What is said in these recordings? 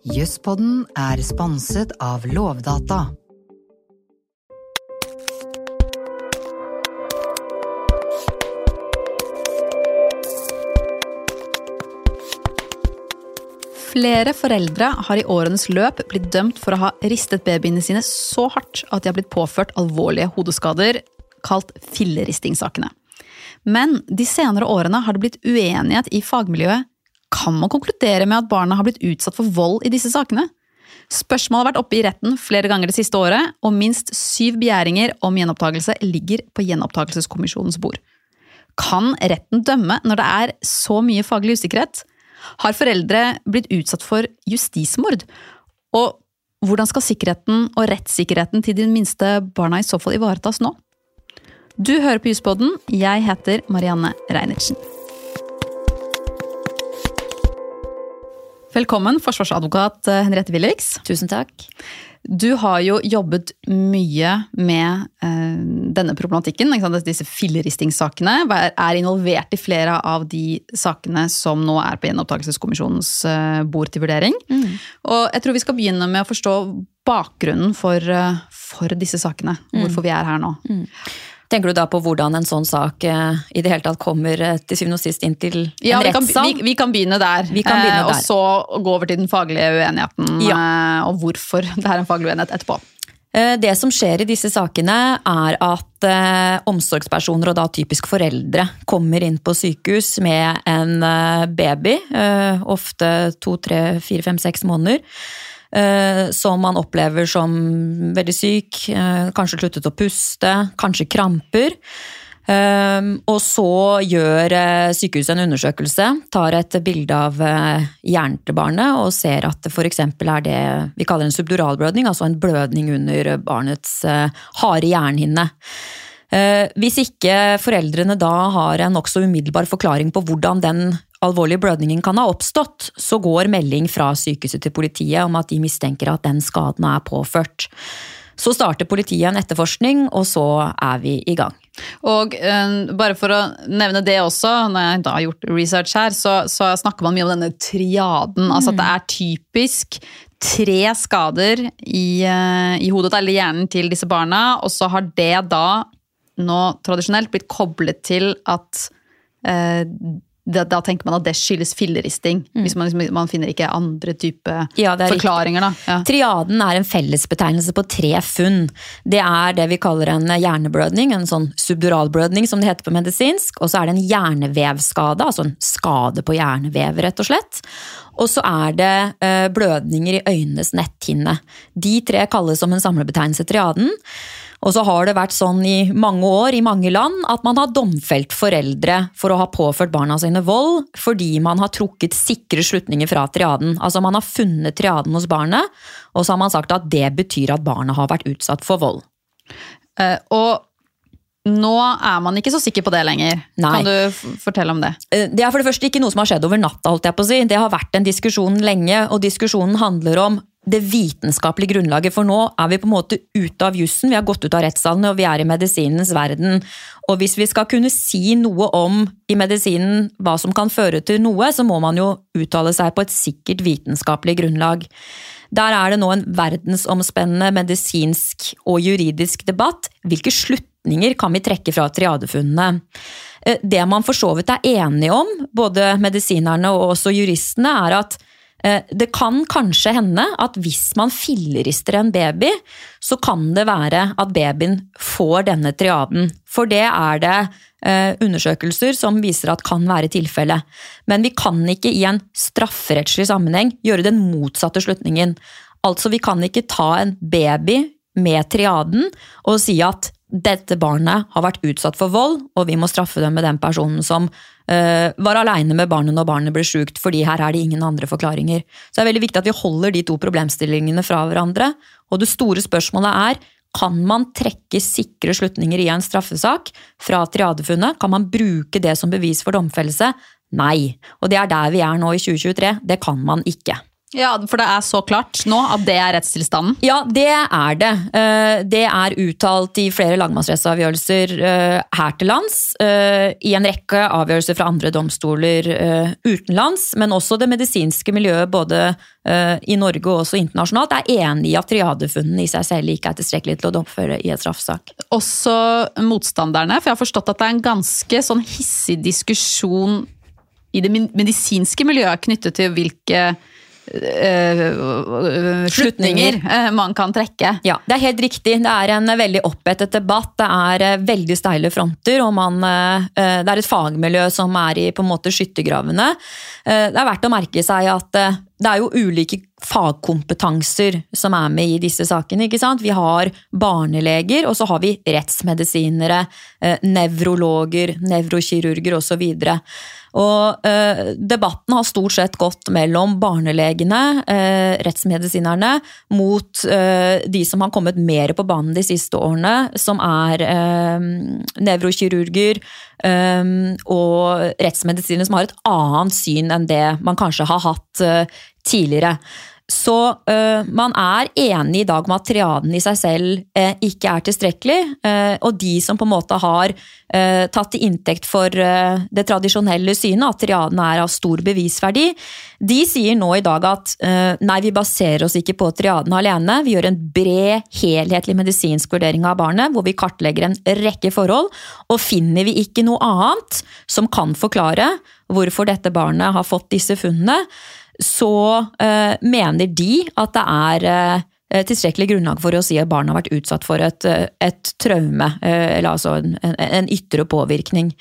Juspodden sponset av Lovdata. Flere foreldre har i årenes løp blitt dømt for å ha ristet babyene sine så hardt at de har blitt påført alvorlige hodeskader, kalt filleristingsakene. Men de senere årene har det blitt uenighet i fagmiljøet. Kan man konkludere med at barna har blitt utsatt for vold i disse sakene? Spørsmålet har vært oppe i retten flere ganger det siste året, og minst 7 begjæringer om gjenopptakelse ligger på gjenopptakelseskommisjonens bord. Kan retten dømme når det så mye faglig usikkerhet? Har foreldre blitt utsatt for justismord? Og hvordan skal sikkerheten og rettssikkerheten til de minste barna i så fall ivaretas nå? Du hører på Juspodden. Jeg heter Marianne Reinertsen. Velkommen, forsvarsadvokat Henriette Willichs. Tusen takk. Du har jo jobbet mye med denne problematikken, ikke sant? Disse filleristingsakene, involvert i flere av de sakene som nå på gjenopptakelseskommisjonens bord til vurdering. Og jeg tror vi skal begynne med å forstå bakgrunnen for disse sakene, hvorfor vi her nå. Tenker du da på hvordan en sånn sak i det hele tatt kommer til syvende og sist inn til en rettssal? Vi kan begynne der, og så gå over til den faglige uenigheten, og hvorfor det en faglig uenighet etterpå. Det som skjer i disse sakene at omsorgspersoner, og da typisk foreldre, kommer inn på sykehus med en baby, ofte 2, 3, 4, 5, 6 måneder, som man opplever som veldig syk, kanskje sluttet å puste, kanskje kramper. Og så gjør sykehuset en undersøkelse, tar et bilde av hjernen til barnet og ser at det for eksempel det vi kaller en subduralblødning, altså en blødning under barnets harde hjernehinne. Hvis ikke foreldrene da har en nok så umiddelbar forklaring på hvordan den alvorlige blødningen kan ha oppstått, så går melding fra sykehuset til politiet om at de mistenker at den skaden påført. Så starter politiet en etterforskning, og så vi i gang. Og bare for å nevne det også, når jeg da har gjort research her, så snakker man mye om denne triaden, altså at det typisk 3 skader i hodet eller hjernen til disse barna, og så har det da nå tradisjonelt blitt koblet til at da tenker man at det skyldes filleristing, hvis man finner ikke andre type forklaringer. Da. Triaden en fellesbetegnelse på 3 funn. Det det vi kaller en hjerneblødning, en sånn subduralblødning som det heter på medisinsk, og så det en hjernevevskade, altså en skade på hjernevev rett og slett. Og så det blødninger i øynenes netthinne. De 3 kalles som en samlebetegnelse triaden. Og så har det vært sånn i mange år, i mange land, at man har domfelt foreldre for å ha påført barna sine vold, fordi man har trukket sikre slutninger fra triaden. Altså man har funnet triaden hos barnet, og så har man sagt at det betyr at barnet har vært utsatt for vold. Og nå man ikke så sikker på det lenger. Nei. Kan du fortelle om det? Det for det første ikke noe som har skjedd over natta, holdt jeg på å si. Det har vært en diskusjon lenge, og diskusjonen handler om det vitenskapelige grunnlaget, for nå vi på en måte ute av jussen, vi har gått ut av rettssalen, og vi i medisinens verden. Og hvis vi skal kunne si noe om i medisinen hva som kan føre til noe, så må man jo uttale seg på et sikkert vitenskapelig grunnlag. Der det nå en verdensomspennende medisinsk og juridisk debatt. Hvilke slutninger kan vi trekke fra triadefunnene? Det man for så vidt enige om, både medisinerne og også juristene, at det kan kanskje hende at hvis man fillerister en baby, så kan det være at babyen får denne triaden. For det det undersøkelser som viser at kan være tilfelle. Men vi kan ikke i en strafferettslig sammenheng gjøre den motsatte slutningen. Altså vi kan ikke ta en baby med triaden og si at dette barnet har vært utsatt for vold, og vi må straffe dem med den personen som var alene med barnet når barnet ble sykt, fordi her det ingen andre forklaringer. Så det veldig viktig at vi holder de 2 problemstillingene fra hverandre, og det store spørsmålet kan man trekke sikre slutninger i en straffesak fra triadefunnet? Kan man bruke det som bevis for domfellelse? Nei, og det der vi nå i 2023, det kan man ikke. Ja, for det så klart nå at det rettstilstanden. Ja, det det. Det uttalt i flere lagmannsrettsavgjørelser her til lands, i en rekke avgjørelser fra andre domstoler utenlands, men også det medisinske miljøet både i Norge og også internasjonalt enig i at triadefunnene i seg selv ikke tilstrekkelig til å domføre i et straffesak. Også motstanderne, for jeg har forstått at det en ganske sånn hissig diskusjon i det medisinske miljøet knyttet til hvilke slutninger man kan trekke. Ja, det helt riktig. Det en veldig opphetet debatt. Det veldig steile fronter, og det et fagmiljø som i på en måte skyttergravene. Det verdt å merke seg at det jo ulike fagkompetanser som med i disse sakene, ikke sant? Vi har barneleger, og så har vi rettsmedisinere, nevrologer, nevrokirurger og så videre. Og debatten har stort sett gått mellom barnelegene, rettsmedisinerne, mot de som har kommet mer på banen de siste årene, som nevrokirurger og rettsmedisinere som har et annet syn enn det man kanskje har hatt tidligere. Så man enig i dag om at triaden i seg selv ikke tilstrekkelig, og de som på en måte har tatt til inntekt for det tradisjonelle synet, at triaden av stor bevisverdi, de sier nå i dag at nei, vi baserer oss ikke på triaden alene, vi gjør en bred, helhetlig medisinsk vurdering av barnet, hvor vi kartlegger en rekke forhold, og finner vi ikke noe annet som kan forklare hvorfor dette barnet har fått disse funnene, så mener de at det tilstrekkelig grunnlag for å si at barnet har vært utsatt for et traume, eller altså en ytre påvirkning.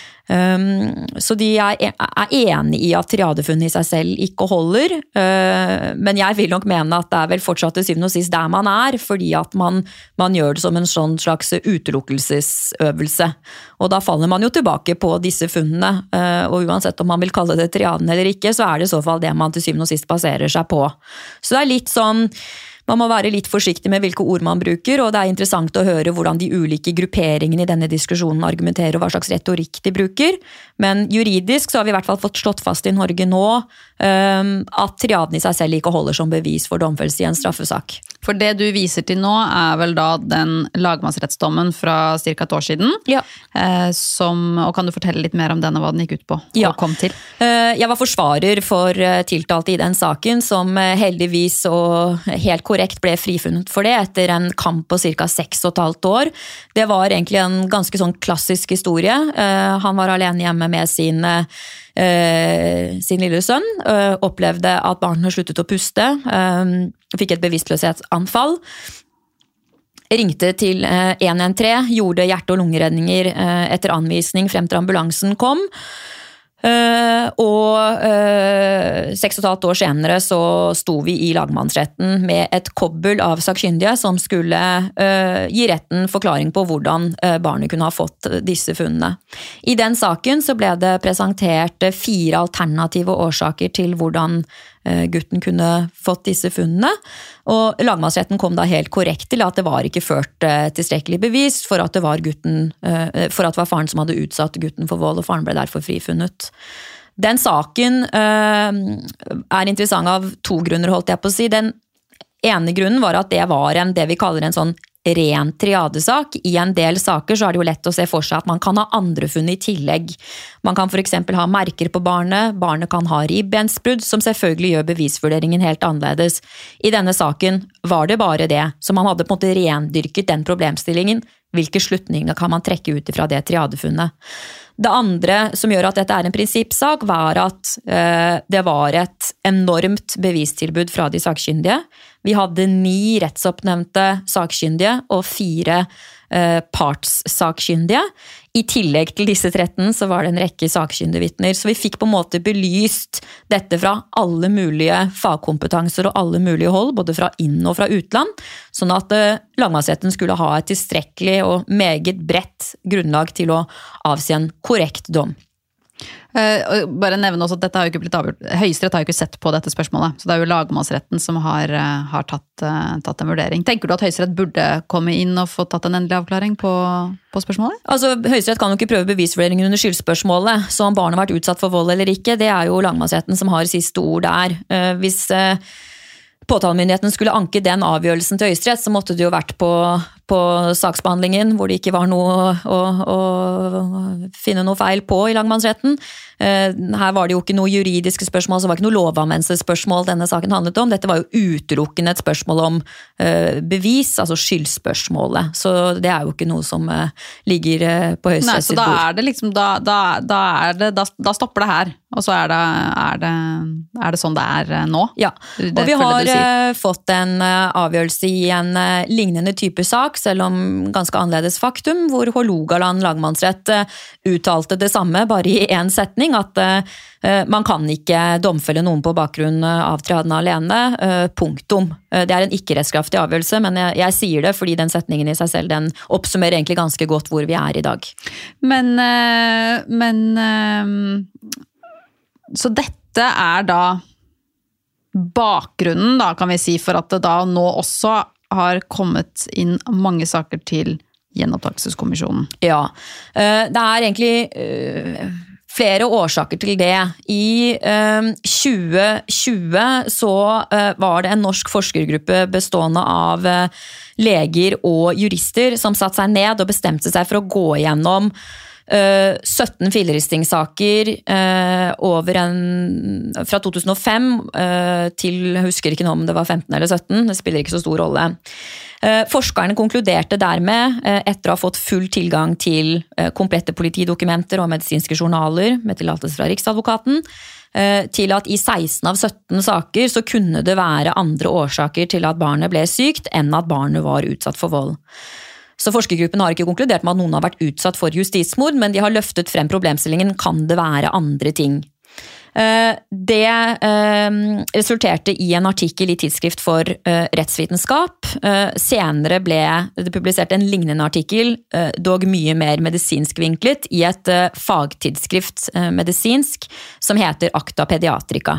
Så de enig i at triadefunnet i seg selv ikke holder, men jeg vil nok mene at det vel fortsatt til syvende og sist der man fordi at man gjør det som en sånn slags utelukkelsesøvelse. Og da faller man jo tilbake på disse funnene, og uansett om man vil kalle det triaden eller ikke, så det i så fall det man til syvende og sist baserer seg på. Så det litt sånn, man må være litt forsiktig med hvilke ord man bruker, og det interessant å høre hvordan de ulike grupperingene i denne diskusjonen argumenterer, og hva slags retorikk de bruker. Men juridisk så har vi i hvert fall fått slått fast i Norge nå at triaden i seg selv ikke holder som bevis for domfellelse i en straffesak. For det du viser til nå vel da den lagmannsrettsdommen fra cirka et år siden, ja. Og kan du fortelle litt mer om den og hva den gikk ut på, og kom til? Jeg var forsvarer for tiltalte i den saken, som heldigvis og helt korrekt ble frifunnet for det etter en kamp på cirka 6,5 år. Det var egentlig en ganske sånn klassisk historie. Han var alene hjemme med sin lille sønn, opplevde at barnet sluttet å puste, fikk et bevisstløshetsanfall, ringte til 113, gjorde hjerte- og lungeredninger etter anvisning frem til ambulansen kom, og 6,5 år senere så sto vi i lagmannsretten med et kobbel av sakkyndige som skulle gi retten forklaring på hvordan barnet kunne ha fått disse funnene. I den saken så ble det presentert 4 alternative årsaker til hvordan gutten kunne fått disse funnene, og lagmannsretten kom da helt korrekt til at det var ikke ført tilstrekkelig bevis for at det var faren som hadde utsatt gutten for vold, og faren ble derfor frifunnet. Den saken interessant av 2 grunner, holdt jeg på å si. Den ene grunnen var at det var det vi kaller en sånn ren triadesak. I en del saker så det jo lett å se for seg at man kan ha andre funn i tillegg. Man kan for eksempel ha merker på barnet kan ha ribbensbrudd, som selvfølgelig gjør bevisvurderingen helt annerledes. I denne saken var det bare det, så man hadde på en måte rendyrket den problemstillingen. Hvilke slutninger kan man trekke ut fra det triadefunnet? Det andre som gjør at dette en prinsippsak, var at det var et enormt bevistilbud fra de sakkyndige. Vi hadde 9 rettsoppnevnte sakkyndige og 4 partssakkyndige. I tillegg til disse 13 så var det en rekke sakkyndige vitner, så vi fikk på en måte belyst dette fra alle mulige fagkompetanser og alle mulige hold, både fra inn- og fra utland, sånn at lagmannsretten skulle ha et tilstrekkelig og meget bredt grunnlag til å avsi en korrekt dom. Bare nevne også at dette har jo ikke blitt avgjort. Høyesterett har jo ikke sett på dette spørsmålet, så det er jo lagmannsretten som har tatt en vurdering. Tenker du at Høyesterett burde komme inn og få tatt en endelig avklaring på spørsmålet? Altså, Høyesterett kan jo ikke prøve bevisvurderingen under skyldspørsmålet, så om barnet har vært utsatt for vold eller ikke, det er jo lagmannsretten som har siste ord der. Hvis påtalemyndigheten skulle anke den avgjørelsen til Høyesterett, så måtte det jo vært på saksbehandlingen, hvor det ikke var noe å finne noe feil på i lagmannsretten. Her var det jo ikke noe juridiske spørsmål, så var det ikke noe lovanvendelsesspørsmål denne saken handlet om. Dette var jo utelukkende et spørsmål om bevis, altså skyldspørsmålet. Så det er jo ikke noe som ligger på Høyesteretts bord. Nei, så da er det liksom, da stopper det her, og så er det sånn det er nå? Ja, og vi har fått en avgjørelse i en lignende type sak, selv om ganske annerledes faktum, hvor Hålogaland lagmannsrett uttalte det samme, bare i en setning, at man kan ikke domfelle noen på bakgrunn av triaden alene, punktum. Det er en ikke-rettskraftig avgjørelse, men jeg sier det fordi den setningen i seg selv, den oppsummerer egentlig ganske godt hvor vi er i dag. Men så dette er da bakgrunnen, da, kan vi si, for at det da nå også har kommet inn mange saker til gjenopptakelseskommisjonen. Ja, det er egentlig flere årsaker til det. I 2020 så var det en norsk forskergruppe bestående av leger og jurister som satte seg ned og bestemte seg for å gå igjennom 17 filleristingssaker fra 2005 til, jeg husker ikke nå om det var 15 eller 17, det spiller ikke så stor rolle. Forskerne konkluderte dermed, etter å ha fått full tilgang til komplette politidokumenter og medisinske journaler med tillatelse fra Riksadvokaten, til at i 16 av 17 saker så kunne det være andre årsaker til at barnet ble sykt enn at barnet var utsatt for vold. Så forskergruppen har ikke konkludert med at noen har vært utsatt for justismord, men de har løftet frem problemstillingen, kan det være andre ting? Det resulterte i en artikkel i Tidsskrift for rettsvitenskap. Senere ble det publisert en lignende artikkel, dog mye mer medisinsk vinklet, i et fagtidsskrift medisinsk som heter Acta Pediatrica.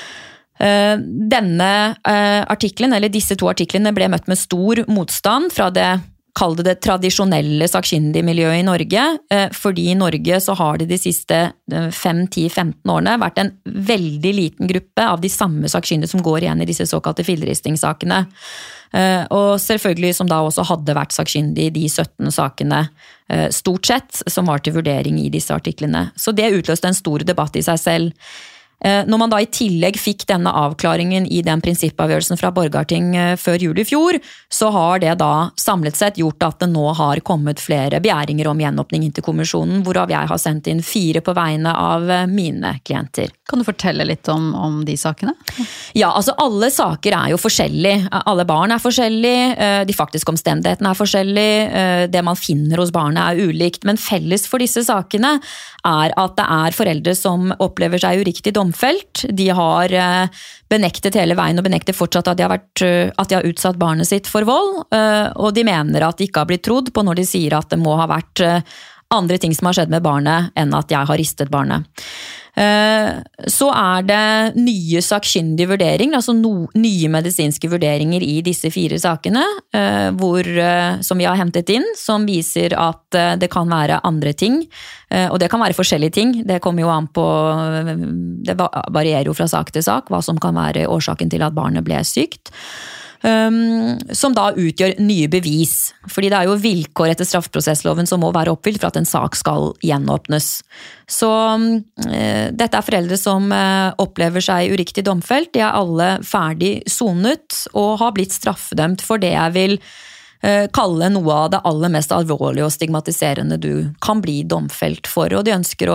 Denne artikkelen, eller disse to artiklene, ble møtt med stor motstand fra kall det tradisjonelle sakkyndige miljøet i Norge, fordi i Norge så har det de siste 5-10-15 årene vært en veldig liten gruppe av de samme sakkyndige som går igjen i disse såkalte filleristingsakene. Og selvfølgelig som da også hadde vært sakkyndige i de 17 sakene, stort sett, som var til vurdering i disse artiklene. Så det utløste en stor debatt i seg selv. Når man da i tillegg fikk denne avklaringen i den prinsippavgjørelsen fra Borgarting før jul i fjor, så har det da samlet sett gjort at det nå har kommet flere begjæringer om gjenåpning inn til kommisjonen, hvorav jeg har sendt inn 4 på vegne av mine klienter. Kan du fortelle litt om de sakene? Ja, altså alle saker er jo forskjellige. Alle barn er forskjellige, de faktiske omstendighetene er forskjellige, det man finner hos barnet er ulikt, men felles for disse sakene er at det er foreldre som opplever seg uriktig domfelt. De har benektet hele veien og benekter fortsatt at de har utsatt barnet sitt for vold, og de mener at de ikke har blitt trodd på når de sier at det må ha vært andre ting som har skjedd med barnet enn at jeg har ristet barnet. Så er det nye sakkyndige vurderinger, altså nye medisinske vurderinger i disse 4 sakene, som vi har hentet inn, som viser at det kan være andre ting, og det kan være forskjellige ting. Det kommer jo an på, det varierer jo fra sak til sak, hva som kan være årsaken til at barnet ble sykt. Som da utgjør nye bevis, fordi det er jo vilkår etter straffeprosessloven som må være oppfylt for at en sak skal gjenåpnes. Så dette er foreldre som opplever seg uriktig domfelt, de er alle ferdig sonet og har blitt straffedømt for det jeg vil kalle noe av det aller mest alvorlige og stigmatiserende du kan bli domfelt for, og de ønsker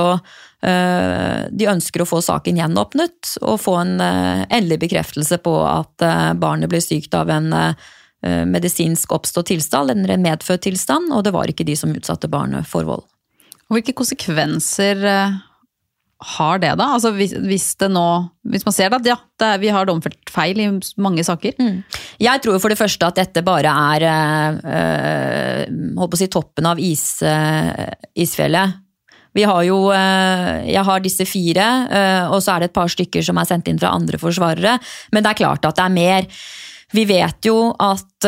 å få saken gjenåpnet og få en endelig bekreftelse på at barnet ble sykt av en medisinsk oppstått tilstand, eller en medfødt tilstand, og det var ikke de som utsatte barnet for vold. Og hvilke konsekvenser har det da? Altså hvis man ser at vi har domfelt feil i mange saker? Jeg tror for det første at dette bare er holdt på å si toppen av isfjellet. Jeg har disse 4, og så det et par stykker som sendt inn fra andre forsvarere, men det klart at det mer. Vi vet jo at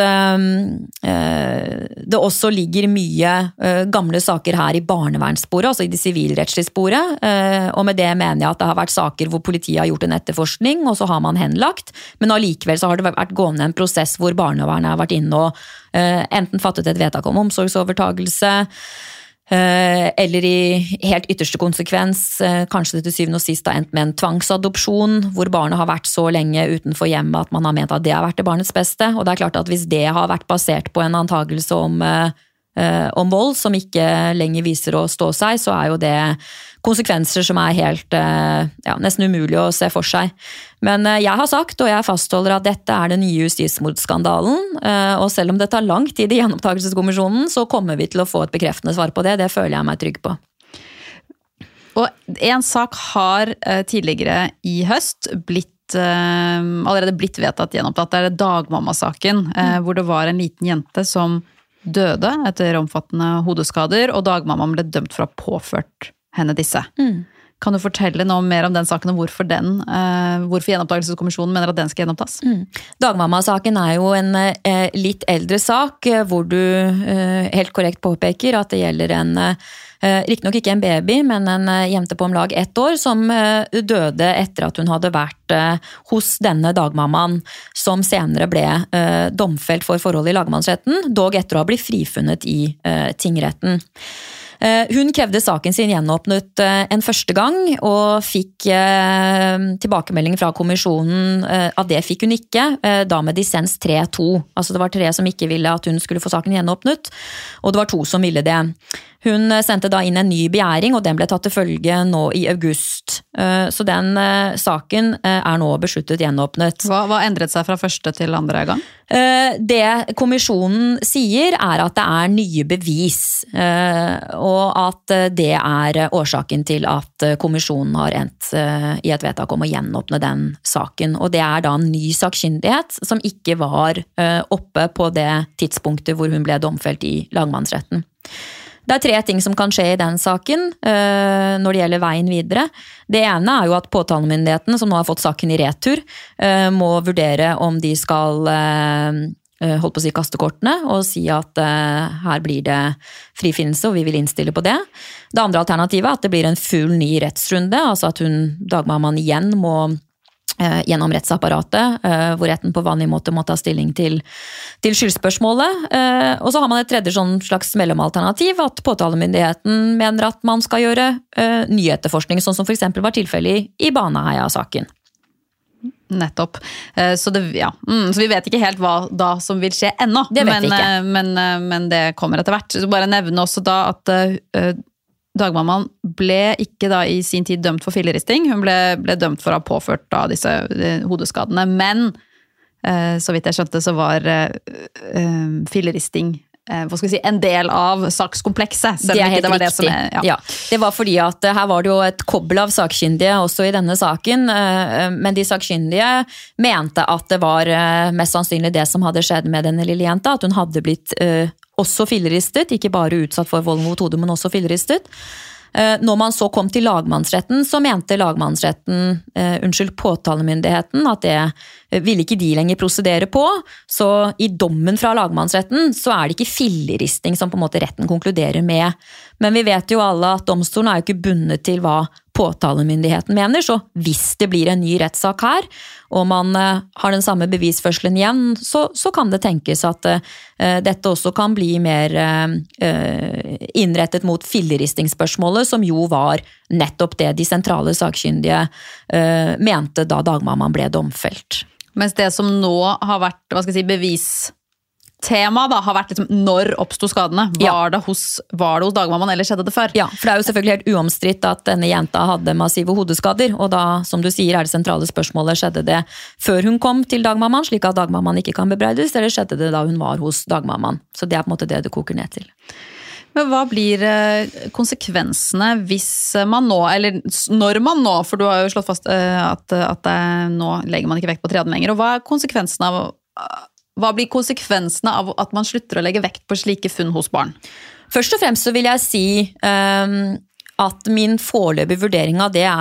det også ligger mye gamle saker her i barnevernssporet, altså i det sivilrettslige sporet, og med det mener jeg at det har vært saker hvor politiet har gjort en etterforskning, og så har man henlagt, men allikevel så har det vært gående en prosess hvor barnevernet har vært inne og enten fattet et vedtak om omsorgsovertagelse, eller i helt ytterste konsekvens, kanskje det til syvende og sist har endt med en tvangsadopsjon, hvor barnet har vært så lenge utenfor hjemmet at man har ment at det har vært til barnets beste, og det klart at hvis det har vært basert på en antagelse om vold som ikke lenger viser å stå seg, så jo det konsekvenser som helt nesten umulig å se for seg. Men jeg har sagt, og jeg fastholder at dette den nye justismordskandalen, og selv om det tar lang tid i gjenopptakelseskommisjonen, så kommer vi til å få et bekreftende svar på det. Det føler jeg meg trygg på. Og en sak har tidligere i høst allerede blitt vedtatt gjenopptatt. Det Dagmamma-saken, hvor det var en liten jente som døde etter omfattende hodeskader, og dagmammaen ble dømt for å ha påført henne disse. Kan du fortelle noe mer om den saken, og hvorfor gjenopptakelseskommisjonen mener at den skal gjenopptas? Dagmamma-saken jo en litt eldre sak, hvor du helt korrekt påpeker at det gjelder riktignok ikke en baby, men en jente på om lag 1 år, som døde etter at hun hadde vært hos denne dagmammaen, som senere ble domfelt for forhold i lagmannsretten, dog etter å ha blitt frifunnet i tingretten. Hun krevde saken sin gjenåpnet en første gang, og fikk tilbakemelding fra kommisjonen at det fikk hun ikke, da med dissens 3-2. Altså det var 3 som ikke ville at hun skulle få saken gjenåpnet, og det var 2 som ville det. Hun sendte da inn en ny begjæring, og den ble tatt til følge nå i august. Så den saken nå besluttet gjenåpnet. Hva endret seg fra første til andre gang? Det kommisjonen sier at det nye bevis, og at det årsaken til at kommisjonen har endt i et vedtak om å gjenåpne den saken. Og det da en ny sakkyndighet som ikke var oppe på det tidspunktet hvor hun ble domfelt i lagmannsretten. Det 3 ting som kan skje i den saken når det gjelder veien videre. Det ene jo at påtalemyndigheten, som nå har fått saken i retur, må vurdere om de skal holdt på å si kaste kortene og si at her blir det frifinnelse og vi vil innstille på det. Det andre alternativet at det blir en full ny rettsrunde, altså at dagmammaen igjen må gjennom rettsapparatet, hvor retten på vanlig måte må ta stilling til skyldspørsmålet. Og så har man et tredje slags mellomalternativ, at påtalemyndigheten mener at man skal gjøre ny etterforskning, sånn som for eksempel var tilfellet i Baneheia-saken. Nettopp. Så vi vet ikke helt hva da som vil skje ennå. Det vet vi ikke. Men det kommer etter hvert. Så bare nevne også da at dagmammaen ble ikke da i sin tid dømt for filleristing. Hun ble dømt for å ha påført da disse hodeskadene, men så vidt jeg skjønte så var filleristing en del av sakskomplekset. Det helt riktig. Ja, det var fordi at her var det jo et kobbel av sakkyndige også i denne saken, men de sakkyndige mente at det var mest sannsynlig det som hadde skjedd med denne lille jenta, at hun hadde blitt også filleristet, ikke bare utsatt for vold mot hodet, men også filleristet. Når man så kom til lagmannsretten, så mente påtalemyndigheten at det ville ikke de lenger prosedere på, så i dommen fra lagmannsretten så det ikke filleristing som på en måte retten konkluderer med. Men vi vet jo alle at domstolen jo ikke bundet til hva påtalemyndigheten mener, så hvis det blir en ny rettssak her, og man har den samme bevisførselen igjen, så kan det tenkes at dette også kan bli mer innrettet mot filleristingsspørsmålet, som jo var nettopp det de sentrale sakkyndige mente da dagmammaen ble domfelt. Mens det som nå har vært, bevistema da, har vært når oppstod skadene? Var det hos dagmammaen, eller skjedde det før? Ja, for det jo selvfølgelig helt uomstridt at denne jenta hadde massive hodeskader, og da, som du sier, det sentrale spørsmålet, skjedde det før hun kom til dagmammaen, slik at dagmammaen ikke kan bebreides, eller skjedde det da hun var hos dagmammaen? Så det på en måte det koker ned til. Men hva blir konsekvensene hvis man nå, eller når man nå, for du har jo slått fast at nå legger man ikke vekt på triaden lenger, og hva blir konsekvensene av at man slutter å legge vekt på slike funn hos barn? Først og fremst så vil jeg si at min foreløpige vurdering av det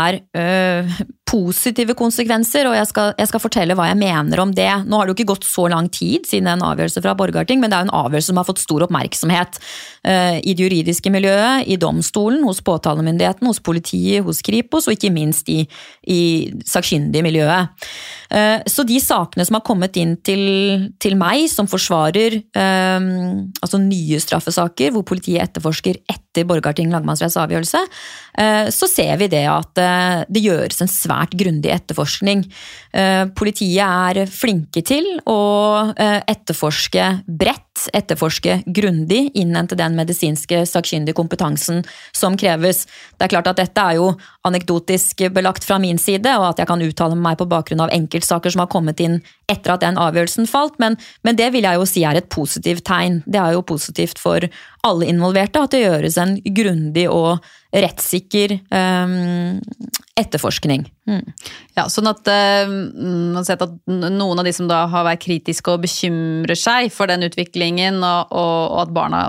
positive konsekvenser, og jeg skal fortelle hva jeg mener om det. Nå har det jo ikke gått så lang tid siden en avgjørelse fra Borgarting, men det en avgjørelse som har fått stor oppmerksomhet i det juridiske miljøet, i domstolen, hos påtalemyndigheten, hos politiet, hos Kripos, og ikke minst i sakkyndige miljøet. Så de sakene som har kommet inn til meg, som forsvarer altså nye straffesaker, hvor politiet etterforsker etter Borgarting lagmannsretts avgjørelse, så ser vi det at det gjøres en svært grundig etterforskning. Politiet flinke til å etterforske bredt, etterforske grundig, innhente den medisinske sakkyndige kompetansen som kreves. Det klart at dette jo anekdotisk belagt fra min side, og at jeg kan uttale meg på bakgrunn av enkeltsaker som har kommet inn etter at den avgjørelsen falt, men det vil jeg jo si et positivt tegn. Det jo positivt for alle involverte at det gjøres en grundig og rettssikker etterforskning. Ja, sånn at man har sett at noen av de som da har vært kritiske og bekymrer seg for den utviklingen, og at barna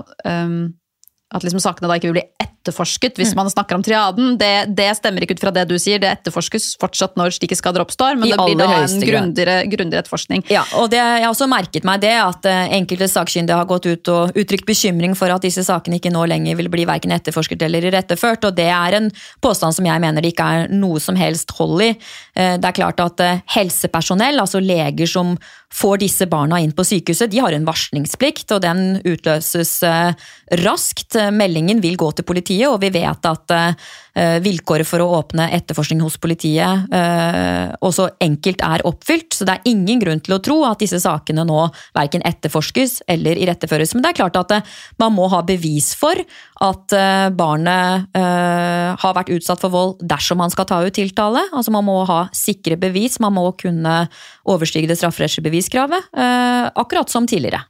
at liksom sakene da ikke vil bli etterforsket hvis man snakker om triaden, det stemmer ikke ut fra det du sier, det etterforskes fortsatt når slike skader oppstår, men det blir da en grundigere etterforskning. Ja, og jeg har også merket meg det, at enkelte sakkyndige har gått ut og uttrykt bekymring for at disse sakene ikke nå lenger vil bli hverken etterforsket eller retteført, og det en påstand som jeg mener det ikke noe som helst hold i. Det klart at helsepersonell, altså leger som får disse barna inn på sykehuset, de har en varslingsplikt, og den utløses raskt. Meldingen vil gå til politiet, og vi vet at vilkåret for å åpne etterforskning hos politiet også enkelt oppfylt, så det ingen grunn til å tro at disse sakene nå hverken etterforskes eller iretteføres. Men det klart at man må ha bevis for at barnet har vært utsatt for vold dersom man skal ta ut tiltale. Altså man må ha sikre bevis, man må kunne overstige det strafferettslige beviskravet, akkurat som tidligere.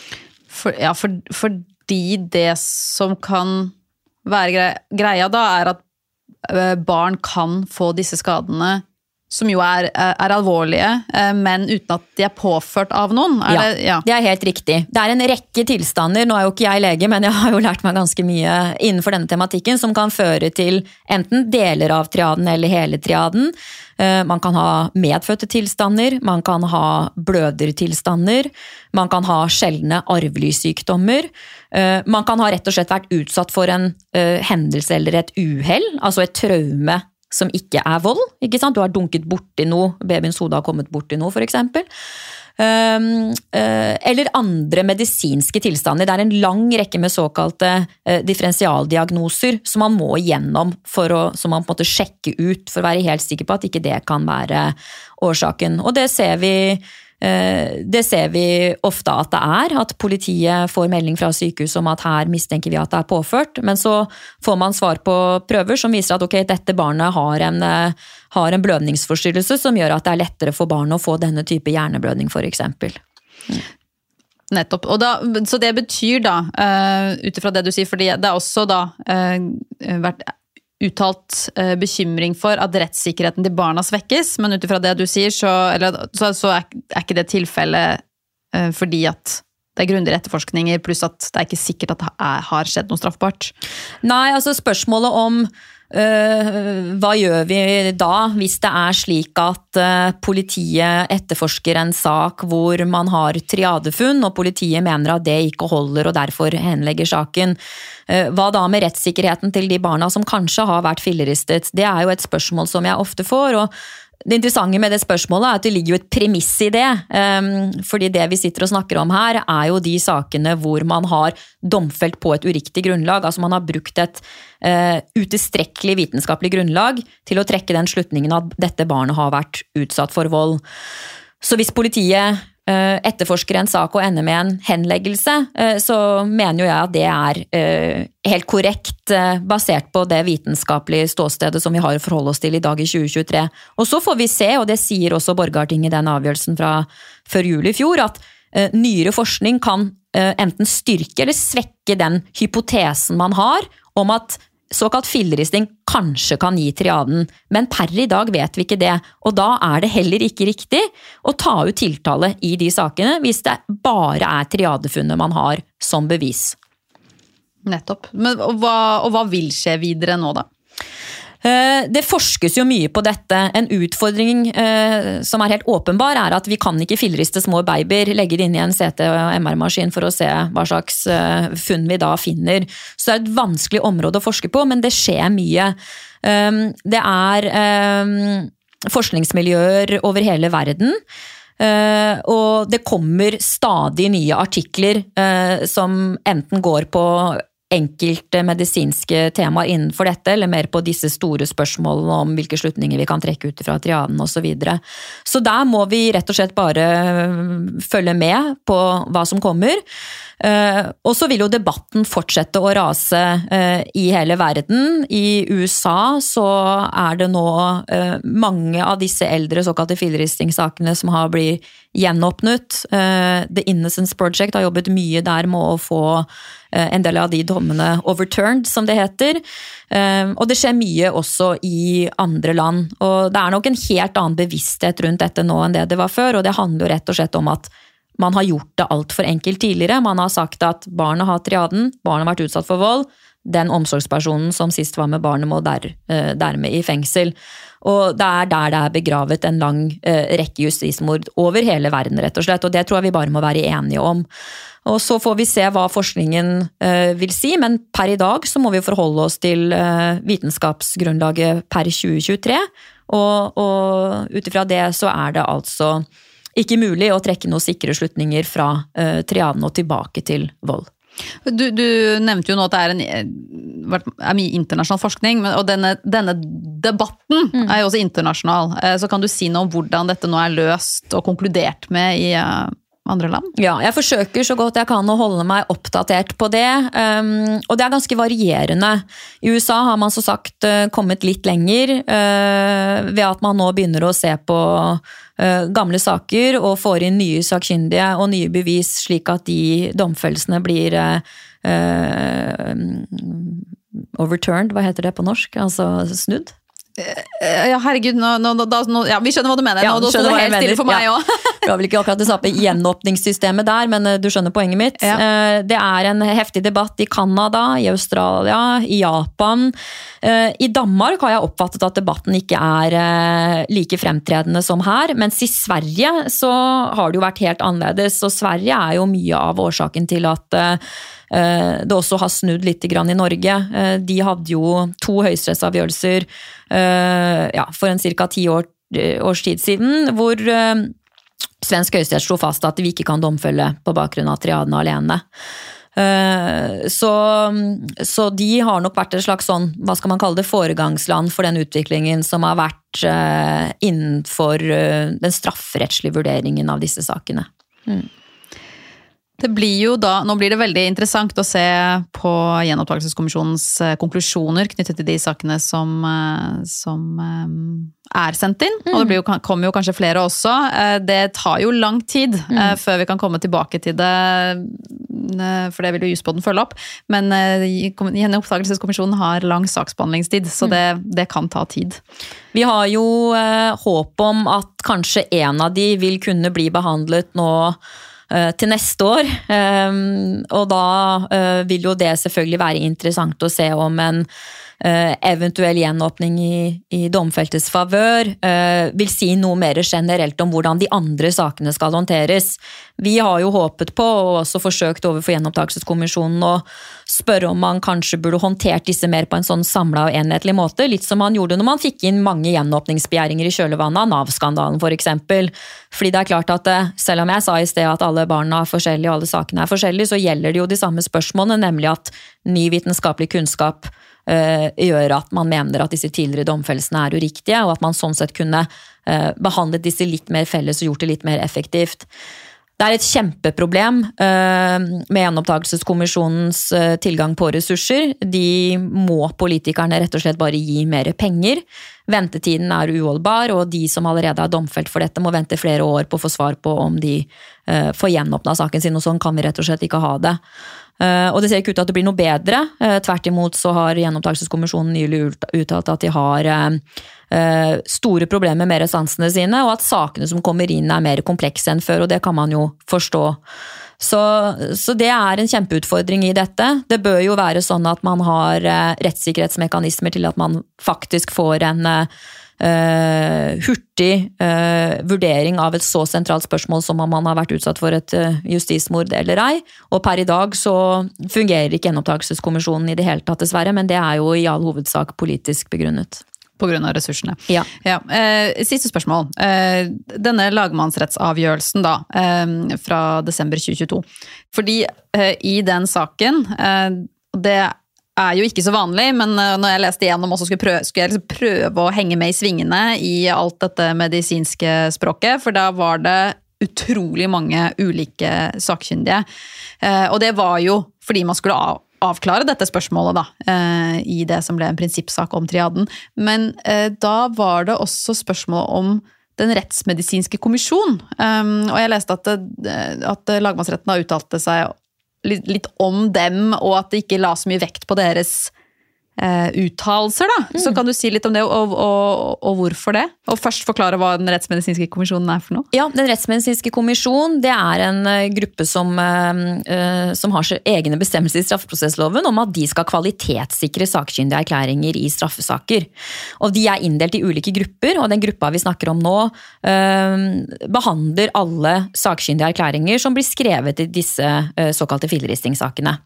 Fordi det som kan være greia da, at barn kan få disse skadene, som jo alvorlige, men uten at de påført av noen. Det helt riktig. Det en rekke tilstander, nå jo ikke jeg lege, men jeg har jo lært meg ganske mye innenfor denne tematikken, som kan føre til enten deler av triaden eller hele triaden. Man kan ha medfødte tilstander, man kan ha blødertilstander, man kan ha sjeldne arvelysykdommer, man kan ha rett og slett vært utsatt for en hendelse eller et uhell, altså et traume som ikke vold, ikke sant? Du har dunket borti noe, babyens hode har kommet borti noe for eksempel. Eller andre medisinske tilstander. Det en lang rekke med såkalte differensialdiagnoser som man må igjennom som man på en måte sjekke ut for å være helt sikker på at ikke det kan være årsaken. Og det ser vi ofte at det at politiet får melding fra sykehuset om at her mistenker vi at det påført, men så får man svar på prøver som viser at ok, dette barnet har en blødningsforstyrrelse som gjør at det lettere for barnet å få denne type hjerneblødning for eksempel. Nettopp, så det betyr da, utifra det du sier, fordi det også da vært uttalt bekymring for at rettssikkerheten til barna svekkes, men utifra det du sier, så ikke det tilfellet fordi at det grundige etterforskninger, pluss at det ikke sikkert at det har skjedd noe straffbart. Nei, altså spørsmålet om hva gjør vi da hvis det slik at politiet etterforsker en sak hvor man har triadefunn og politiet mener at det ikke holder og derfor henlegger saken? Hva da med rettssikkerheten til de barna som kanskje har vært filleristet? Det jo et spørsmål som jeg ofte får, og det interessante med det spørsmålet at det ligger jo et premiss i det, fordi det vi sitter og snakker om her jo de sakene hvor man har domfelt på et uriktig grunnlag, altså man har brukt et utilstrekkelig vitenskapelig grunnlag til å trekke den slutningen at dette barnet har vært utsatt for vold. Så hvis politiet etterforsker en sak og ender med en henleggelse, så mener jo jeg at det helt korrekt basert på det vitenskapelige ståstedet som vi har å forholde oss til i dag i 2023. Og så får vi se, og det sier også Borgarting i den avgjørelsen fra før jul i fjor, at nyere forskning kan enten styrke eller svekke den hypotesen man har om at såkalt filleristing kanskje kan gi triaden, men per i dag vet vi ikke det, og da det heller ikke riktig å ta ut tiltale i de sakene hvis det bare triadefunnet man har som bevis. Nettopp. Men, og hva vil skje videre nå da? Det forskes jo mye på dette. En utfordring som helt åpenbar at vi kan ikke filleriste små babyer, legge det inn i en CT- og MR-maskin for å se hva slags funn vi da finner. Så det et vanskelig område å forske på, men det skjer mye. Det forskningsmiljøer over hele verden, og det kommer stadig nye artikler som enten går på enkelte medisinske temaer innenfor dette, eller mer på disse store spørsmålene om hvilke slutninger vi kan trekke ut fra triaden og så videre. Så der må vi rett og slett bare følge med på hva som kommer. Og så vil jo debatten fortsette å rase i hele verden. I USA så det nå mange av disse eldre såkalte filleristningssakene som har blitt gjenåpnet. The Innocence Project har jobbet mye der med å få en del av de dommene overturned, som det heter. Og det skjer mye også i andre land. Og det nok en helt annen bevissthet rundt dette nå enn det var før, og det handler jo rett og slett om at man har gjort det alt for enkelt tidligere. Man har sagt at barnet har triaden, barnet har vært utsatt for vold, den omsorgspersonen som sist var med barnet må dermed i fengsel. Og det der det begravet en lang rekke justismord over hele verden, rett og slett, og det tror jeg vi bare må være enige om. Og så får vi se hva forskningen vil si, men per i dag så må vi forholde oss til vitenskapsgrunnlaget per 2023, og utifra det så det altså ikke mulig å trekke noen sikre slutninger fra triaden og tilbake til vold. Du nevnte jo nå at det mye internasjonal forskning, og denne debatten jo også internasjonal. Så kan du si noe om hvordan dette nå løst og konkludert med i andre land? Ja, jeg forsøker så godt jeg kan å holde meg oppdatert på det, og det ganske varierende. I USA har man så sagt kommet litt lenger ved at man nå begynner å se på gamle saker og får inn nye sakkyndige og nye bevis slik at de domfellelsene blir overturned, hva heter det på norsk? Altså snudd? Ja, herregud, ja, vi skjønner hva du mener. Ja, nå står det helt stille for meg også. Det var vel ikke akkurat det samme gjenåpningssystemet der, men du skjønner poenget mitt. Ja. Det en heftig debatt i Kanada, i Australia, i Japan. I Danmark har jeg oppfattet at debatten ikke like fremtredende som her, mens i Sverige så har det jo vært helt annerledes, og Sverige jo mye av årsaken til at det også har snudd litt grann i Norge. De hadde jo 2 høyesterettsavgjørelser for en cirka 10 års tid siden, hvor svensk høyesterett slo fast at vi ikke kan domfelle på bakgrunn av triaden alene. Så de har nok vært et slags sånn, hva skal man kalle det, foregangsland for den utviklingen som har vært innenfor den strafferettslige vurderingen av disse sakene. Det blir jo da, nå blir det veldig interessant å se på gjenopptakelseskommisjonens konklusjoner knyttet til de sakene som sendt inn, og det kommer jo kanskje flere også. Det tar jo lang tid før vi kan komme tilbake til det, for det vil jo Juspodden følge opp, men gjenopptakelseskommisjonen har lang saksbehandlingstid, så det kan ta tid. Vi har jo håp om at kanskje en av de vil kunne bli behandlet nå til neste år, og da vil jo det selvfølgelig være interessant å se om en eventuell gjenåpning i domfeltes favør vil si noe mer generelt om hvordan de andre sakene skal håndteres. Vi har jo håpet på, og også forsøkt overfor gjenopptakelseskommisjonen å spørre om man kanskje burde håndtert disse mer på en sånn samlet og enhetlig måte, litt som man gjorde når man fikk inn mange gjenåpningsbegjæringer i kjølvannet av NAV-skandalen for eksempel. Fordi det klart at selv om jeg sa i sted at alle barna forskjellige og alle sakene forskjellige, så gjelder det jo de samme spørsmålene, nemlig at ny vitenskapelig kunnskap gjør at man mener at disse tidligere domfellelsene uriktige, og at man sånn sett kunne behandlet disse litt mer felles og gjort det litt mer effektivt. Det et kjempeproblem med gjenopptakelseskommisjonens tilgang på ressurser. De må politikerne rett og slett bare gi mer penger. Ventetiden uholdbar, og de som allerede domfelt for dette må vente flere år på å få svar på om de får gjenåpnet saken sin, og sånn kan vi rett og slett ikke ha det. Og det ser ikke ut til at det blir noe bedre. Tvert imot så har gjenopptakelseskommisjonen nylig uttalt at de har store problemer med restansene sine, og at sakene som kommer inn mer komplekse enn før, og det kan man jo forstå. Så det en kjempeutfordring i dette. Det bør jo være sånn at man har rettssikkerhetsmekanismer til at man faktisk får en hurtig vurdering av et så sentralt spørsmål som om man har vært utsatt for et justismord eller ei. Og per i dag så fungerer ikke gjenopptakelseskommisjonen i det hele tatt dessverre, men det jo i all hovedsak politisk begrunnet. På grunn av ressursene. Ja. Siste spørsmål. Denne lagmannsrettsavgjørelsen da, fra desember 2022. Fordi i den saken, det jo ikke så vanlig, men når jeg leste igjennom også skulle jeg liksom prøve å henge med i svingene i alt dette medisinske språket, for da var det utrolig mange ulike sakkyndige. Og det var jo fordi man skulle avklare dette spørsmålet da, i det som ble en prinsippsak om triaden. Men da var det også spørsmål om den rettsmedisinske kommisjon. Og jeg leste at lagmannsretten har uttalt seg litt om dem, og at det ikke la så mye vekt på deres uttalelser da. Så kan du si litt om det, og hvorfor det? Og først forklare hva den rettsmedisinske kommisjonen for noe. Ja, den rettsmedisinske kommisjon, det en gruppe som har egne bestemmelser i straffeprosessloven om at de skal kvalitetssikre sakkyndige erklæringer i straffesaker. Og de inndelt i ulike grupper, og den gruppa vi snakker om nå behandler alle sakkyndige erklæringer som blir skrevet i disse såkalte filleristingssakene.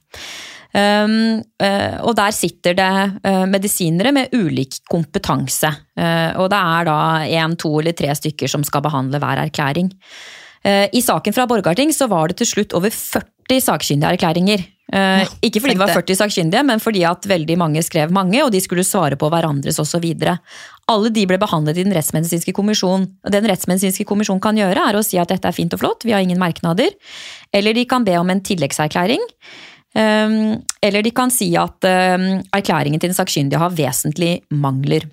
Og der sitter det medisinere med ulik kompetanse, og det da 1, 2 eller 3 stykker som skal behandle hver erklæring. I saken fra Borgarting så var det til slutt over 40 sakkyndige erklæringer. Ikke fordi det var 40 sakkyndige, men fordi at veldig mange skrev mange, og de skulle svare på hverandres og så videre. Alle de ble behandlet i den rettsmedisinske kommisjon, og den rettsmedisinske kommisjon kan gjøre å si at dette fint og flott, vi har ingen merknader, eller de kan be om en tilleggserklæring, eller de kan si at erklæringen til den sakkyndige har vesentlig mangler.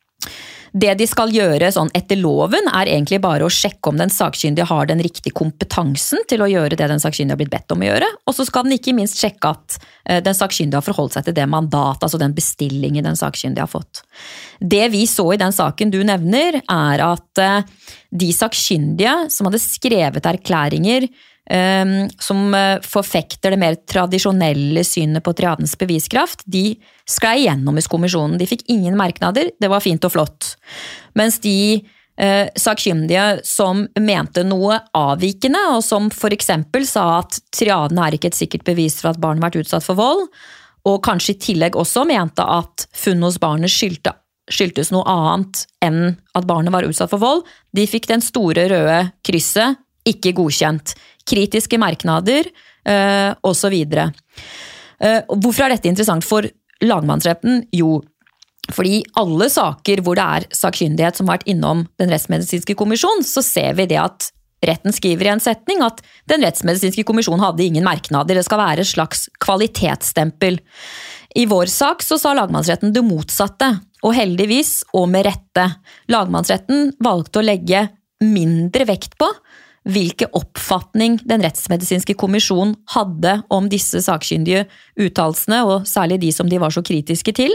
Det de skal gjøre sånn etter loven egentlig bare å sjekke om den sakkyndige har den riktige kompetansen til å gjøre det den sakkyndige har blitt bedt om å gjøre, og så skal den ikke minst sjekke at den sakkyndige har forholdt seg til det mandat, altså den bestillingen den sakkyndige har fått. Det vi så i den saken du nevner at de sakkyndige som hadde skrevet erklæringer som forfekter det mer tradisjonelle synet på triadens beviskraft, de sklei gjennom i kommisjonen. De fikk ingen merknader, det var fint og flott. Mens de sakkyndige som mente noe avvikende, og som for eksempel sa at triaden ikke et sikkert bevis for at barnet har vært utsatt for vold, og kanskje i tillegg også mente at funn hos barnet skyldtes noe annet enn at barnet var utsatt for vold, de fikk den store røde krysset, ikke godkjent. Kritiske merknader, og så videre. Hvorfor dette interessant for lagmannsretten? Jo, fordi alle saker hvor det sakkyndighet som har vært innom den rettsmedisinske kommisjon, så ser vi det at retten skriver i en setning at den rettsmedisinske kommisjon hadde ingen merknader, det skal være et slags kvalitetsstempel. I vår sak så sa lagmannsretten det motsatte, og heldigvis og med rette. Lagmannsretten valgte å legge mindre vekt på hvilke oppfatning den rettsmedisinske kommisjon hadde om disse sakkyndige uttalelsene, og særlig de som de var så kritiske til.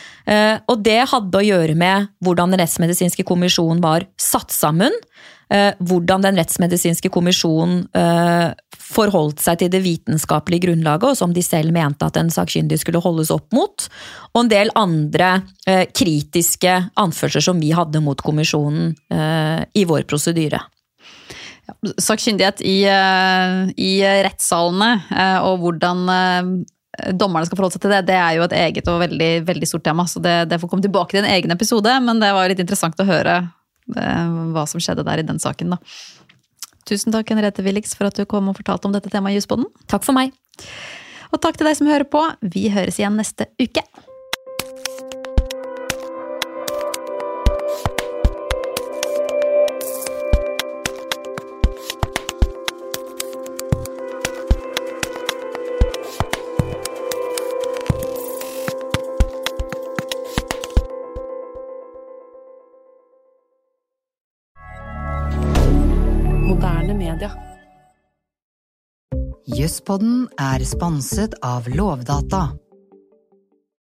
Og det hadde å gjøre med hvordan den rettsmedisinske kommisjonen var satt sammen, hvordan den rettsmedisinske kommisjonen forholdt seg til det vitenskapelige grunnlaget, og som de selv mente at den sakkyndige skulle holdes opp mot, og en del andre kritiske anførsler som vi hadde mot kommisjonen i vår prosedyre. Sakkyndighet i rettssalene og hvordan dommerne skal forholde seg til det, det jo et eget og veldig, veldig stort tema, så det får komme tilbake til en egen episode, men det var litt interessant å høre hva som skjedde der i den saken da. Tusen takk Henriette Willichs for at du kom og fortalte om dette temaet i Juspodden. Takk for meg. Og takk til deg som hører på. Vi høres igjen neste uke. Moderne media. Juspodden sponset av Lovdata.